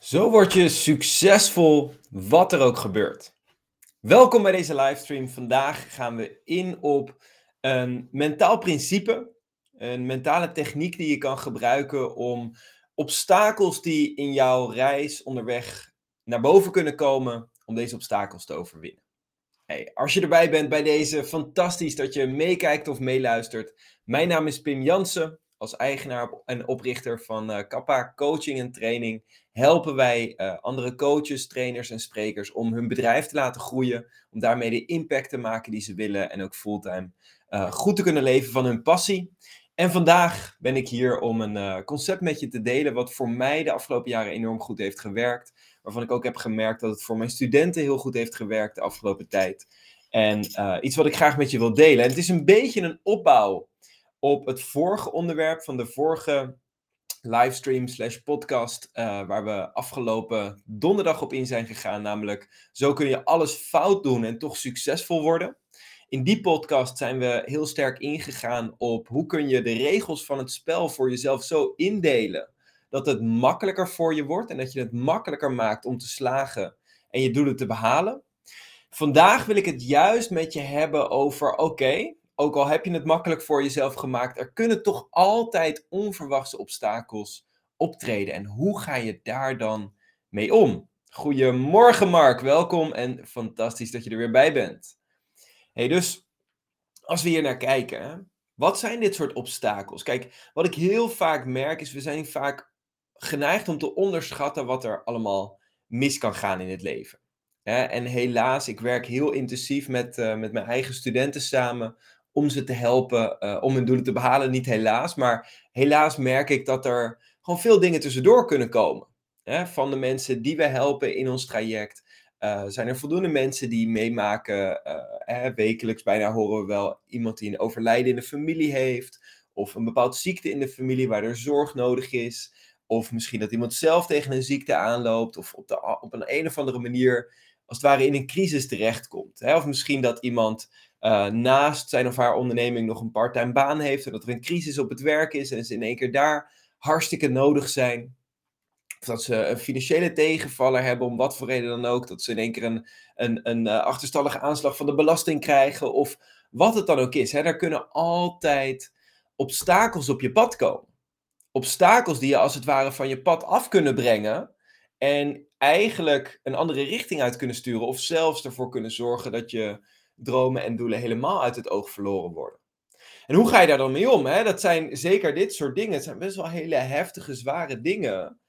Zo word je succesvol, wat er ook gebeurt. Welkom bij deze livestream. Vandaag gaan we in op een mentaal principe, een mentale techniek die je kan gebruiken om obstakels die in jouw reis onderweg naar boven kunnen komen, om deze obstakels te overwinnen. Hey, als je erbij bent bij deze, fantastisch dat je meekijkt of meeluistert. Mijn naam is Pim Jansen. Als eigenaar en oprichter van Kappa Coaching en Training helpen wij andere coaches, trainers en sprekers om hun bedrijf te laten groeien. Om daarmee de impact te maken die ze willen en ook fulltime goed te kunnen leven van hun passie. En vandaag ben ik hier om een concept met je te delen wat voor mij de afgelopen jaren enorm goed heeft gewerkt. Waarvan ik ook heb gemerkt dat het voor mijn studenten heel goed heeft gewerkt de afgelopen tijd. En iets wat ik graag met je wil delen. En het is een beetje een opbouw op het vorige onderwerp van de vorige livestream / podcast, waar we afgelopen donderdag op in zijn gegaan. Namelijk, zo kun je alles fout doen en toch succesvol worden. In die podcast zijn we heel sterk ingegaan op hoe kun je de regels van het spel voor jezelf zo indelen dat het makkelijker voor je wordt en dat je het makkelijker maakt om te slagen en je doelen te behalen. Vandaag wil ik het juist met je hebben over, oké, ook al heb je het makkelijk voor jezelf gemaakt, er kunnen toch altijd onverwachte obstakels optreden. En hoe ga je daar dan mee om? Goedemorgen Mark, welkom en fantastisch dat je er weer bij bent. Hey, dus als we hier naar kijken, hè, wat zijn dit soort obstakels? Kijk, wat ik heel vaak merk is, we zijn vaak geneigd om te onderschatten wat er allemaal mis kan gaan in het leven. En helaas, ik werk heel intensief met mijn eigen studenten samen om ze te helpen om hun doelen te behalen. Niet helaas, maar helaas merk ik dat er gewoon veel dingen tussendoor kunnen komen. Van de mensen die we helpen in ons traject. Zijn er voldoende mensen die meemaken, wekelijks bijna horen we wel iemand die een overlijden in de familie heeft, of een bepaalde ziekte in de familie waar er zorg nodig is, of misschien dat iemand zelf tegen een ziekte aanloopt, of op een of andere manier als het ware in een crisis terechtkomt. Of misschien dat iemand naast zijn of haar onderneming nog een parttime baan heeft, en dat er een crisis op het werk is en ze in één keer daar hartstikke nodig zijn. Of dat ze een financiële tegenvaller hebben, om wat voor reden dan ook. Dat ze in één keer een achterstallige aanslag van de belasting krijgen. Of wat het dan ook is. Er kunnen altijd obstakels op je pad komen. Obstakels die je als het ware van je pad af kunnen brengen. En eigenlijk een andere richting uit kunnen sturen. Of zelfs ervoor kunnen zorgen dat je dromen en doelen helemaal uit het oog verloren worden. En hoe ga je daar dan mee om? Dat zijn zeker dit soort dingen. Het zijn best wel hele heftige, zware dingen.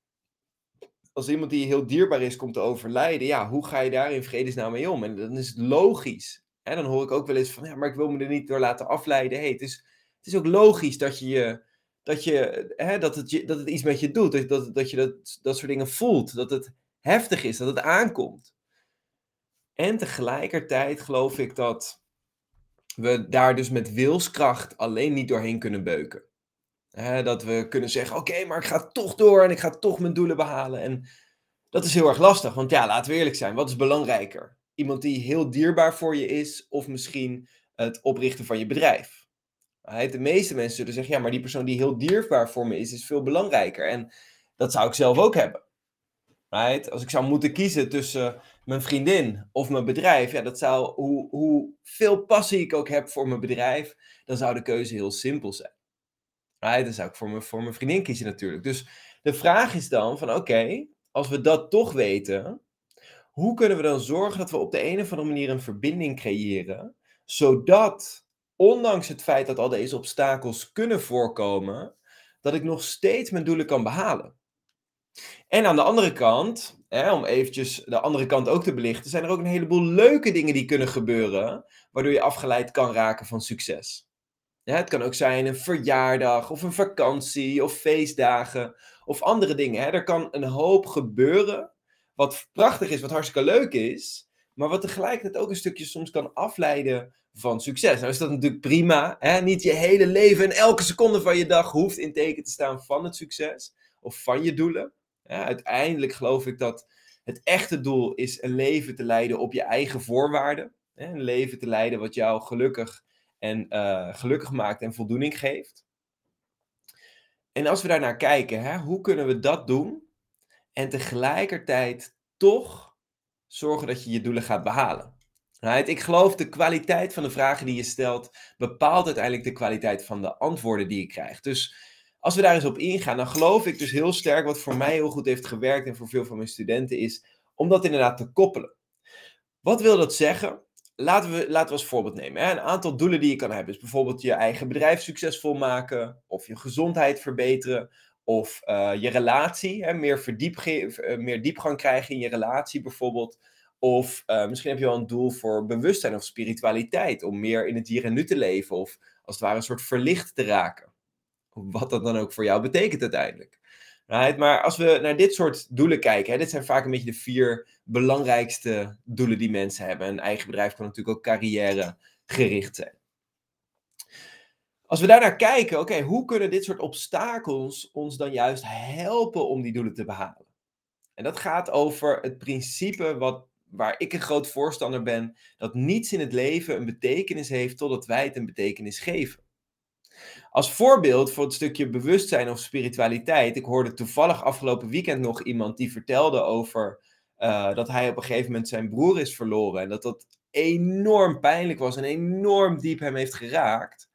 Als iemand die heel dierbaar is komt te overlijden, ja, hoe ga je daar in vredesnaam mee om? En dan is het logisch. Dan hoor ik ook wel eens van, ja, maar ik wil me er niet door laten afleiden. Hey, het is ook logisch dat dat het iets met je doet. Dat je dat soort dingen voelt. Dat het heftig is, dat het aankomt. En tegelijkertijd geloof ik dat we daar dus met wilskracht alleen niet doorheen kunnen beuken. Dat we kunnen zeggen, oké, maar ik ga toch door en ik ga toch mijn doelen behalen. En dat is heel erg lastig, want ja, laten we eerlijk zijn. Wat is belangrijker? Iemand die heel dierbaar voor je is, of misschien het oprichten van je bedrijf? De meeste mensen zullen zeggen, ja, maar die persoon die heel dierbaar voor me is veel belangrijker. En dat zou ik zelf ook hebben. Als ik zou moeten kiezen tussen mijn vriendin of mijn bedrijf, ja, dat zou, hoe veel passie ik ook heb voor mijn bedrijf, dan zou de keuze heel simpel zijn. Dan zou ik voor mijn vriendin kiezen natuurlijk. Dus de vraag is dan van, oké, als we dat toch weten, hoe kunnen we dan zorgen dat we op de een of andere manier een verbinding creëren, zodat, ondanks het feit dat al deze obstakels kunnen voorkomen, dat ik nog steeds mijn doelen kan behalen. En aan de andere kant, om eventjes de andere kant ook te belichten, zijn er ook een heleboel leuke dingen die kunnen gebeuren, waardoor je afgeleid kan raken van succes. Ja, het kan ook zijn een verjaardag of een vakantie of feestdagen of andere dingen. Er kan een hoop gebeuren wat prachtig is, wat hartstikke leuk is, maar wat tegelijkertijd ook een stukje soms kan afleiden van succes. Nou is dat natuurlijk prima. Niet je hele leven en elke seconde van je dag hoeft in teken te staan van het succes of van je doelen. Uiteindelijk geloof ik dat het echte doel is een leven te leiden op je eigen voorwaarden. Een leven te leiden wat jou gelukkig maakt en voldoening geeft. En als we daarnaar kijken, hoe kunnen we dat doen? en tegelijkertijd toch zorgen dat je je doelen gaat behalen. Right? Ik geloof de kwaliteit van de vragen die je stelt bepaalt uiteindelijk de kwaliteit van de antwoorden die je krijgt. Dus als we daar eens op ingaan, dan geloof ik dus heel sterk, wat voor mij heel goed heeft gewerkt en voor veel van mijn studenten is, om dat inderdaad te koppelen. Wat wil dat zeggen? Laten we als voorbeeld nemen. Hè? Een aantal doelen die je kan hebben. Dus bijvoorbeeld je eigen bedrijf succesvol maken. Of je gezondheid verbeteren. Of je relatie. Hè? Meer diepgang krijgen in je relatie bijvoorbeeld. Of misschien heb je wel een doel voor bewustzijn of spiritualiteit. Om meer in het hier en nu te leven. Of als het ware een soort verlicht te raken. Wat dat dan ook voor jou betekent uiteindelijk. Right? Maar als we naar dit soort doelen kijken, hè, dit zijn vaak een beetje de 4 belangrijkste doelen die mensen hebben. Een eigen bedrijf kan natuurlijk ook carrière gericht zijn. Als we daar naar kijken, oké, hoe kunnen dit soort obstakels ons dan juist helpen om die doelen te behalen? En dat gaat over het principe waar ik een groot voorstander ben, dat niets in het leven een betekenis heeft totdat wij het een betekenis geven. Als voorbeeld voor het stukje bewustzijn of spiritualiteit. Ik hoorde toevallig afgelopen weekend nog iemand die vertelde over dat hij op een gegeven moment zijn broer is verloren. En dat dat enorm pijnlijk was en enorm diep hem heeft geraakt.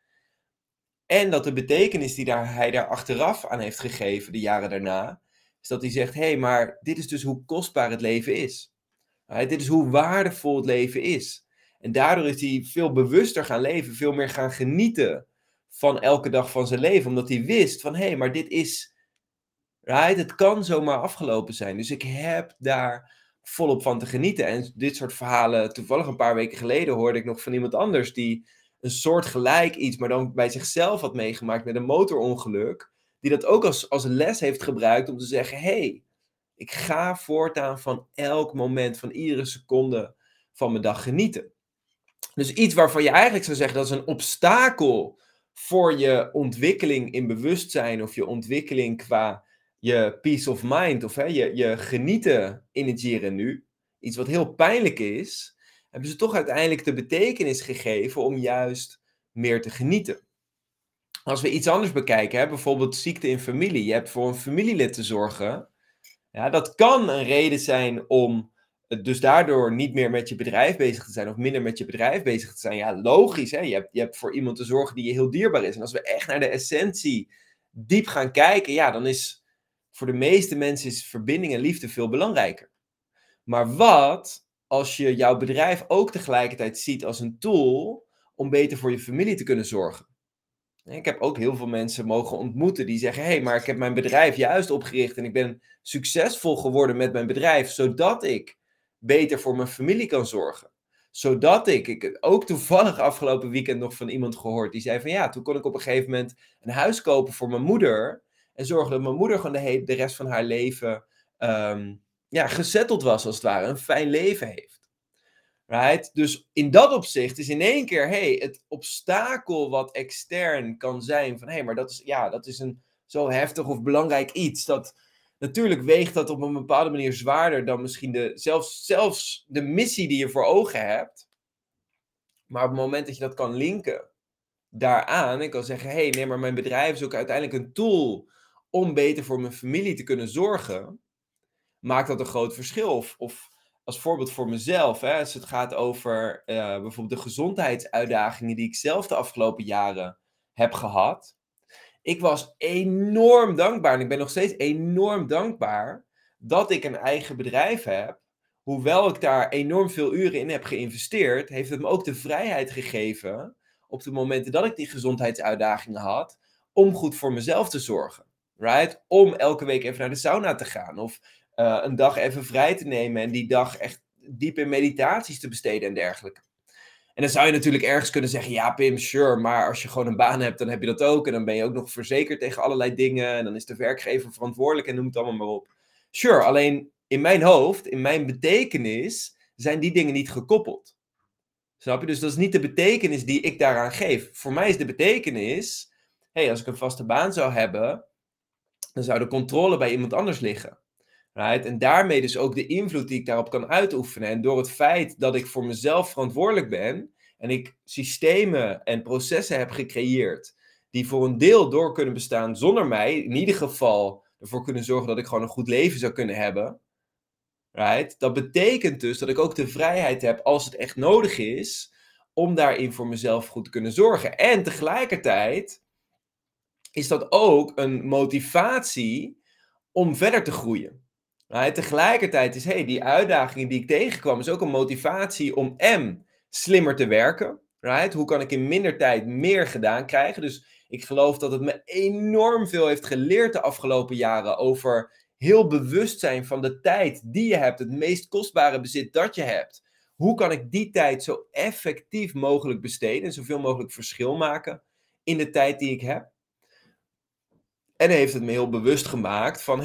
En dat de betekenis die hij daar achteraf aan heeft gegeven, de jaren daarna, is dat hij zegt, hé, maar dit is dus hoe kostbaar het leven is. Dit is hoe waardevol het leven is. En daardoor is hij veel bewuster gaan leven, veel meer gaan genieten van elke dag van zijn leven. Omdat hij wist van, hé, maar dit is, het kan zomaar afgelopen zijn. Dus ik heb daar volop van te genieten. En dit soort verhalen, toevallig een paar weken geleden hoorde ik nog van iemand anders die een soort gelijk iets, maar dan bij zichzelf had meegemaakt met een motorongeluk. Die dat ook als les heeft gebruikt om te zeggen, hé, ik ga voortaan van elk moment, van iedere seconde van mijn dag genieten. Dus iets waarvan je eigenlijk zou zeggen dat is een obstakel voor je ontwikkeling in bewustzijn of je ontwikkeling qua je peace of mind of je genieten in het hier en nu. Iets wat heel pijnlijk is, hebben ze toch uiteindelijk de betekenis gegeven om juist meer te genieten. Als we iets anders bekijken, bijvoorbeeld ziekte in familie. Je hebt voor een familielid te zorgen. Ja, dat kan een reden zijn om dus daardoor niet meer met je bedrijf bezig te zijn of minder met je bedrijf bezig te zijn. Ja, logisch, hè? Je hebt voor iemand te zorgen die je heel dierbaar is. En als we echt naar de essentie diep gaan kijken, ja, dan is voor de meeste mensen is verbinding en liefde veel belangrijker. Maar wat als je jouw bedrijf ook tegelijkertijd ziet als een tool om beter voor je familie te kunnen zorgen? Ik heb ook heel veel mensen mogen ontmoeten die zeggen, hé, maar ik heb mijn bedrijf juist opgericht en ik ben succesvol geworden met mijn bedrijf, zodat ik beter voor mijn familie kan zorgen. Zodat ik heb ook toevallig afgelopen weekend nog van iemand gehoord, die zei van ja, toen kon ik op een gegeven moment een huis kopen voor mijn moeder en zorgen dat mijn moeder gewoon de rest van haar leven gesetteld was als het ware, een fijn leven heeft. Right? Dus in dat opzicht is in één keer, het obstakel wat extern kan zijn, van maar dat is een zo heftig of belangrijk iets, dat natuurlijk weegt dat op een bepaalde manier zwaarder dan misschien zelfs de missie die je voor ogen hebt. Maar op het moment dat je dat kan linken daaraan en kan zeggen, nee, maar mijn bedrijf is ook uiteindelijk een tool om beter voor mijn familie te kunnen zorgen, maakt dat een groot verschil. Of als voorbeeld voor mezelf, als het gaat over bijvoorbeeld de gezondheidsuitdagingen die ik zelf de afgelopen jaren heb gehad. Ik was enorm dankbaar en ik ben nog steeds enorm dankbaar dat ik een eigen bedrijf heb. Hoewel ik daar enorm veel uren in heb geïnvesteerd, heeft het me ook de vrijheid gegeven op de momenten dat ik die gezondheidsuitdagingen had, om goed voor mezelf te zorgen. Right? Om elke week even naar de sauna te gaan of een dag even vrij te nemen en die dag echt diep in meditaties te besteden en dergelijke. En dan zou je natuurlijk ergens kunnen zeggen, ja Pim, sure, maar als je gewoon een baan hebt, dan heb je dat ook. En dan ben je ook nog verzekerd tegen allerlei dingen. En dan is de werkgever verantwoordelijk en noem het allemaal maar op. Sure, alleen in mijn hoofd, in mijn betekenis, zijn die dingen niet gekoppeld. Snap je? Dus dat is niet de betekenis die ik daaraan geef. Voor mij is de betekenis, als ik een vaste baan zou hebben, dan zou de controle bij iemand anders liggen. Right? En daarmee dus ook de invloed die ik daarop kan uitoefenen. En door het feit dat ik voor mezelf verantwoordelijk ben en ik systemen en processen heb gecreëerd die voor een deel door kunnen bestaan zonder mij, in ieder geval ervoor kunnen zorgen dat ik gewoon een goed leven zou kunnen hebben. Right? Dat betekent dus dat ik ook de vrijheid heb, als het echt nodig is, om daarin voor mezelf goed te kunnen zorgen. En tegelijkertijd is dat ook een motivatie om verder te groeien. Right? Tegelijkertijd is die uitdagingen die ik tegenkwam, is ook een motivatie om slimmer te werken. Right? Hoe kan ik in minder tijd meer gedaan krijgen? Dus ik geloof dat het me enorm veel heeft geleerd de afgelopen jaren over heel bewust zijn van de tijd die je hebt, het meest kostbare bezit dat je hebt. Hoe kan ik die tijd zo effectief mogelijk besteden en zoveel mogelijk verschil maken in de tijd die ik heb? En heeft het me heel bewust gemaakt van,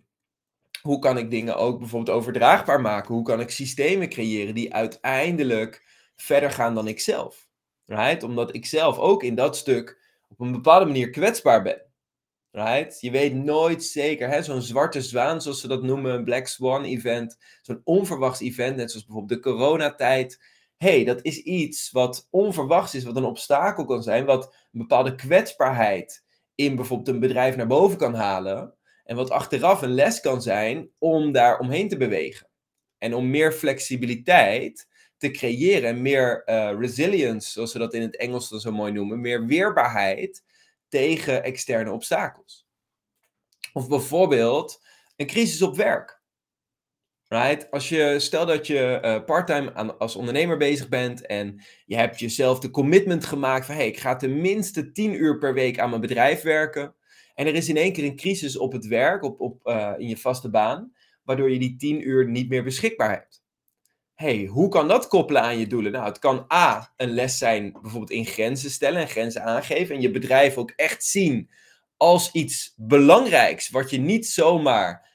hoe kan ik dingen ook bijvoorbeeld overdraagbaar maken? Hoe kan ik systemen creëren die uiteindelijk verder gaan dan ikzelf? Right? Omdat ik zelf ook in dat stuk op een bepaalde manier kwetsbaar ben. Right? Je weet nooit zeker, zo'n zwarte zwaan, zoals ze dat noemen, een Black Swan event, zo'n onverwachts event, net zoals bijvoorbeeld de coronatijd. Dat is iets wat onverwachts is, wat een obstakel kan zijn, wat een bepaalde kwetsbaarheid in bijvoorbeeld een bedrijf naar boven kan halen. En wat achteraf een les kan zijn om daar omheen te bewegen. En om meer flexibiliteit te creëren en meer resilience, zoals ze dat in het Engels dan zo mooi noemen, meer weerbaarheid tegen externe obstakels. Of bijvoorbeeld een crisis op werk. Right? Stel dat je parttime als ondernemer bezig bent en je hebt jezelf de commitment gemaakt van ik ga tenminste 10 uur per week aan mijn bedrijf werken. En er is in één keer een crisis op het werk, in je vaste baan, waardoor je die 10 uur niet meer beschikbaar hebt. Hoe kan dat koppelen aan je doelen? Nou, het kan een les zijn bijvoorbeeld in grenzen stellen en grenzen aangeven en je bedrijf ook echt zien als iets belangrijks wat je niet zomaar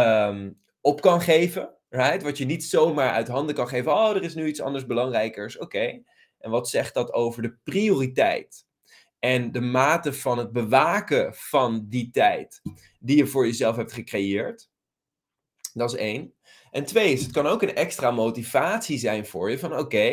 op kan geven. Right? Wat je niet zomaar uit handen kan geven. Er is nu iets anders belangrijkers. Oké. En wat zegt dat over de prioriteit? En de mate van het bewaken van die tijd die je voor jezelf hebt gecreëerd. Dat is 1. En 2 is, het kan ook een extra motivatie zijn voor je. Van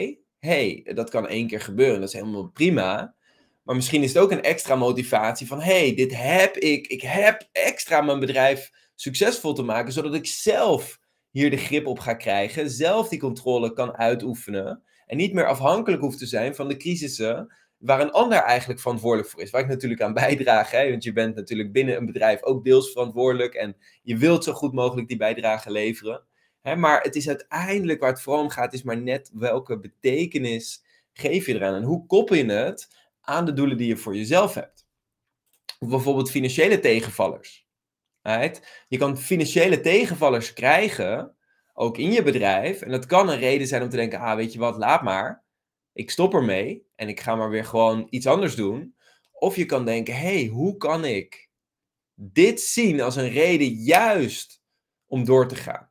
dat kan 1 keer gebeuren. Dat is helemaal prima. Maar misschien is het ook een extra motivatie van dit heb ik. Ik heb extra mijn bedrijf succesvol te maken. Zodat ik zelf hier de grip op ga krijgen. Zelf die controle kan uitoefenen. En niet meer afhankelijk hoeft te zijn van de crisissen waar een ander eigenlijk verantwoordelijk voor is. Waar ik natuurlijk aan bijdraag. Want je bent natuurlijk binnen een bedrijf ook deels verantwoordelijk. En je wilt zo goed mogelijk die bijdrage leveren. Maar het is uiteindelijk waar het vooral om gaat, is maar net welke betekenis geef je eraan. En hoe koppel je het aan de doelen die je voor jezelf hebt. Of bijvoorbeeld financiële tegenvallers. Right? Je kan financiële tegenvallers krijgen, ook in je bedrijf. En dat kan een reden zijn om te denken, weet je wat, laat maar. Ik stop ermee en ik ga maar weer gewoon iets anders doen. Of je kan denken, hoe kan ik dit zien als een reden juist om door te gaan?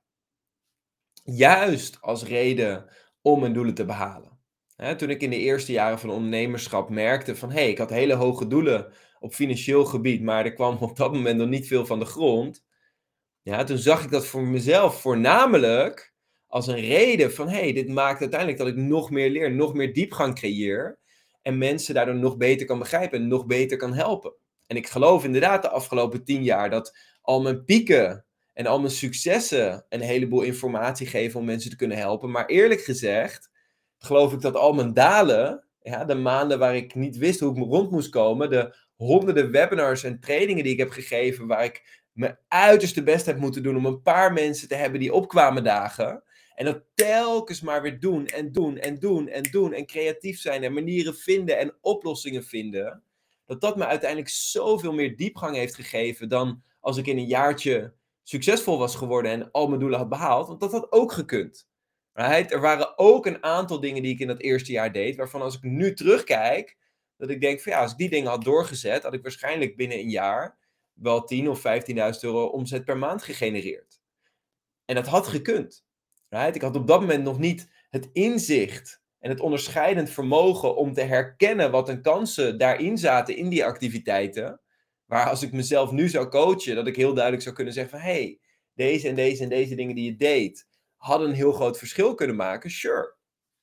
Juist als reden om mijn doelen te behalen. Toen ik in de eerste jaren van ondernemerschap merkte van ik had hele hoge doelen op financieel gebied, maar er kwam op dat moment nog niet veel van de grond. Toen zag ik dat voor mezelf voornamelijk als een reden van dit maakt uiteindelijk dat ik nog meer leer, nog meer diepgang creëer en mensen daardoor nog beter kan begrijpen en nog beter kan helpen. En ik geloof inderdaad de afgelopen 10 jaar dat al mijn pieken en al mijn successen een heleboel informatie geven om mensen te kunnen helpen. Maar eerlijk gezegd geloof ik dat al mijn dalen, de maanden waar ik niet wist hoe ik me rond moest komen, de honderden webinars en trainingen die ik heb gegeven, waar ik mijn uiterste best heb moeten doen om een paar mensen te hebben die opkwamen dagen. En dat telkens maar weer doen en doen en doen en doen en creatief zijn en manieren vinden en oplossingen vinden. Dat me uiteindelijk zoveel meer diepgang heeft gegeven dan als ik in een jaartje succesvol was geworden en al mijn doelen had behaald. Want dat had ook gekund. Right? Er waren ook een aantal dingen die ik in dat eerste jaar deed, waarvan als ik nu terugkijk, dat ik denk van als ik die dingen had doorgezet, had ik waarschijnlijk binnen een jaar wel 10.000 of 15.000 euro omzet per maand gegenereerd. En dat had gekund. Right? Ik had op dat moment nog niet het inzicht en het onderscheidend vermogen om te herkennen wat een kansen daarin zaten in die activiteiten. Waar als ik mezelf nu zou coachen, dat ik heel duidelijk zou kunnen zeggen van deze en deze en deze dingen die je deed, hadden een heel groot verschil kunnen maken. Sure.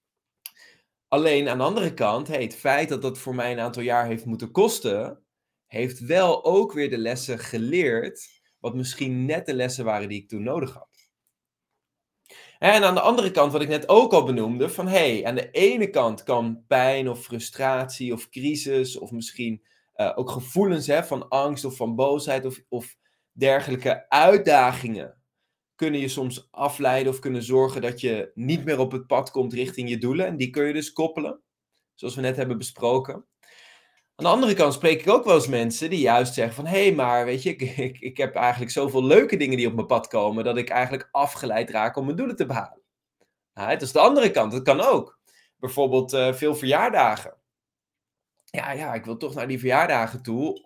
Alleen aan de andere kant, het feit dat dat voor mij een aantal jaar heeft moeten kosten, heeft wel ook weer de lessen geleerd wat misschien net de lessen waren die ik toen nodig had. En aan de andere kant, wat ik net ook al benoemde, van aan de ene kant kan pijn of frustratie of crisis of misschien ook gevoelens van angst of van boosheid of dergelijke uitdagingen kunnen je soms afleiden of kunnen zorgen dat je niet meer op het pad komt richting je doelen. En die kun je dus koppelen, zoals we net hebben besproken. Aan de andere kant spreek ik ook wel eens mensen die juist zeggen van maar weet je, ik heb eigenlijk zoveel leuke dingen die op mijn pad komen, dat ik eigenlijk afgeleid raak om mijn doelen te behalen. Het is de andere kant, dat kan ook. Bijvoorbeeld veel verjaardagen. Ja, ik wil toch naar die verjaardagen toe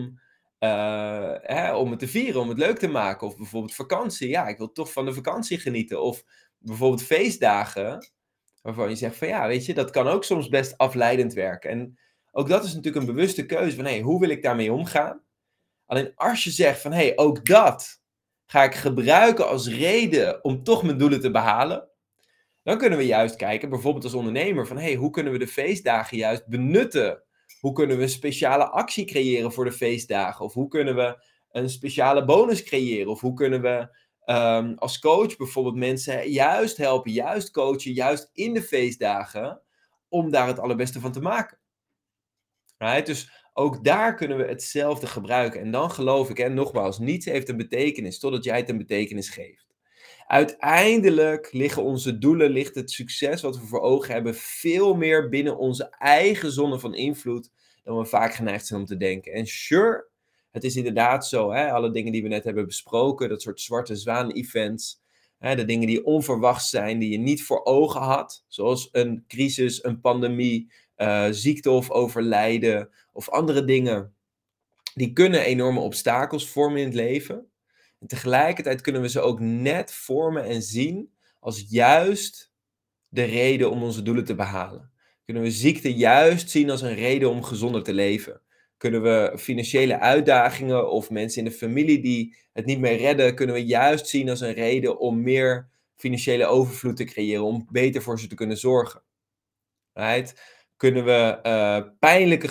om het te vieren, om het leuk te maken. Of bijvoorbeeld vakantie. Ja, ik wil toch van de vakantie genieten. Of bijvoorbeeld feestdagen, waarvan je zegt van weet je, dat kan ook soms best afleidend werken. En ook dat is natuurlijk een bewuste keuze van hoe wil ik daarmee omgaan? Alleen als je zegt van ook dat ga ik gebruiken als reden om toch mijn doelen te behalen. Dan kunnen we juist kijken, bijvoorbeeld als ondernemer, van hoe kunnen we de feestdagen juist benutten? Hoe kunnen we een speciale actie creëren voor de feestdagen? Of hoe kunnen we een speciale bonus creëren? Of hoe kunnen we als coach bijvoorbeeld mensen juist helpen, juist coachen, juist in de feestdagen, om daar het allerbeste van te maken? Right? Dus ook daar kunnen we hetzelfde gebruiken. En dan geloof ik, nogmaals, niets heeft een betekenis totdat jij het een betekenis geeft. Uiteindelijk liggen onze doelen, ligt het succes wat we voor ogen hebben, veel meer binnen onze eigen zone van invloed dan we vaak geneigd zijn om te denken. En sure, het is inderdaad zo, alle dingen die we net hebben besproken, dat soort zwarte zwaan-events, de dingen die onverwacht zijn, die je niet voor ogen had, zoals een crisis, een pandemie, ziekte of overlijden of andere dingen, die kunnen enorme obstakels vormen in het leven. En tegelijkertijd kunnen we ze ook net vormen en zien als juist de reden om onze doelen te behalen. Kunnen we ziekte juist zien als een reden om gezonder te leven. Kunnen we financiële uitdagingen of mensen in de familie die het niet meer redden, kunnen we juist zien als een reden om meer financiële overvloed te creëren, om beter voor ze te kunnen zorgen. Right? Kunnen we pijnlijke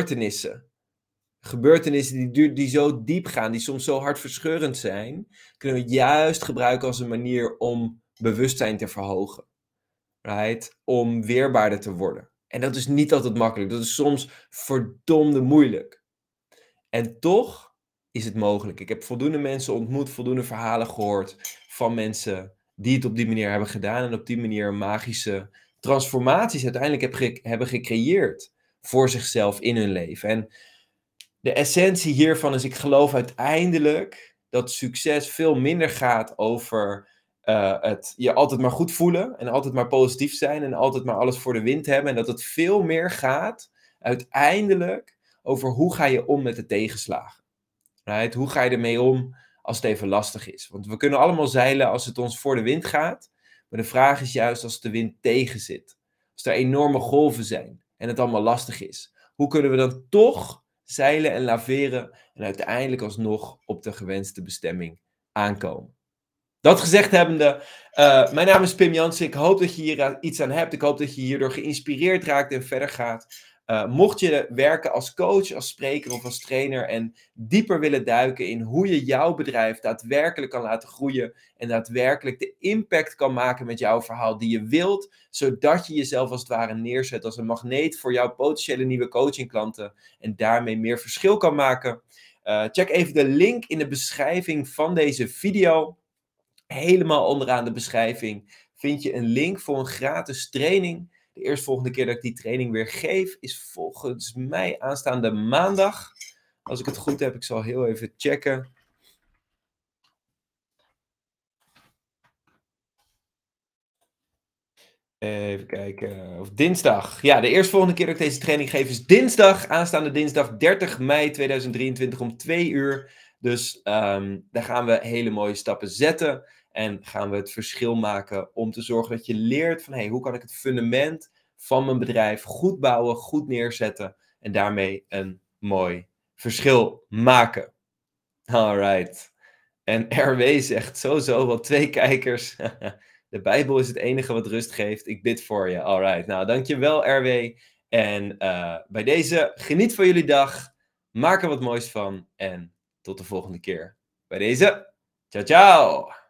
gebeurtenissen die zo diep gaan, die soms zo hartverscheurend zijn, kunnen we juist gebruiken als een manier om bewustzijn te verhogen. Right? Om weerbaarder te worden. En dat is niet altijd makkelijk. Dat is soms verdomde moeilijk. En toch is het mogelijk. Ik heb voldoende mensen ontmoet, voldoende verhalen gehoord van mensen die het op die manier hebben gedaan en op die manier magische transformaties uiteindelijk hebben gecreëerd voor zichzelf in hun leven. En de essentie hiervan is, ik geloof uiteindelijk dat succes veel minder gaat over het je altijd maar goed voelen en altijd maar positief zijn en altijd maar alles voor de wind hebben. En dat het veel meer gaat uiteindelijk over hoe ga je om met de tegenslagen. Right? Hoe ga je ermee om als het even lastig is? Want we kunnen allemaal zeilen als het ons voor de wind gaat. Maar de vraag is juist als de wind tegen zit. Als er enorme golven zijn en het allemaal lastig is. Hoe kunnen we dan toch zeilen en laveren en uiteindelijk alsnog op de gewenste bestemming aankomen? Dat gezegd hebbende, mijn naam is Pim Jansen. Ik hoop dat je hier iets aan hebt. Ik hoop dat je hierdoor geïnspireerd raakt en verder gaat. Mocht je werken als coach, als spreker of als trainer en dieper willen duiken in hoe je jouw bedrijf daadwerkelijk kan laten groeien en daadwerkelijk de impact kan maken met jouw verhaal die je wilt, zodat je jezelf als het ware neerzet als een magneet voor jouw potentiële nieuwe coachingklanten en daarmee meer verschil kan maken, check even de link in de beschrijving van deze video. Helemaal onderaan de beschrijving vind je een link voor een gratis training. De eerstvolgende keer dat ik die training weer geef is volgens mij aanstaande maandag. Als ik het goed heb, ik zal heel even checken. Even kijken. Of dinsdag. Ja, de eerstvolgende keer dat ik deze training geef is dinsdag. Aanstaande dinsdag 30 mei 2023 om 2 uur. Dus daar gaan we hele mooie stappen zetten. En gaan we het verschil maken om te zorgen dat je leert van hoe kan ik het fundament van mijn bedrijf goed bouwen, goed neerzetten. En daarmee een mooi verschil maken. Alright. En RW zegt sowieso wel 2 kijkers. De Bijbel is het enige wat rust geeft. Ik bid voor je. Alright. Nou, dankjewel RW. En bij deze, geniet van jullie dag. Maak er wat moois van. En tot de volgende keer. Bij deze, ciao ciao!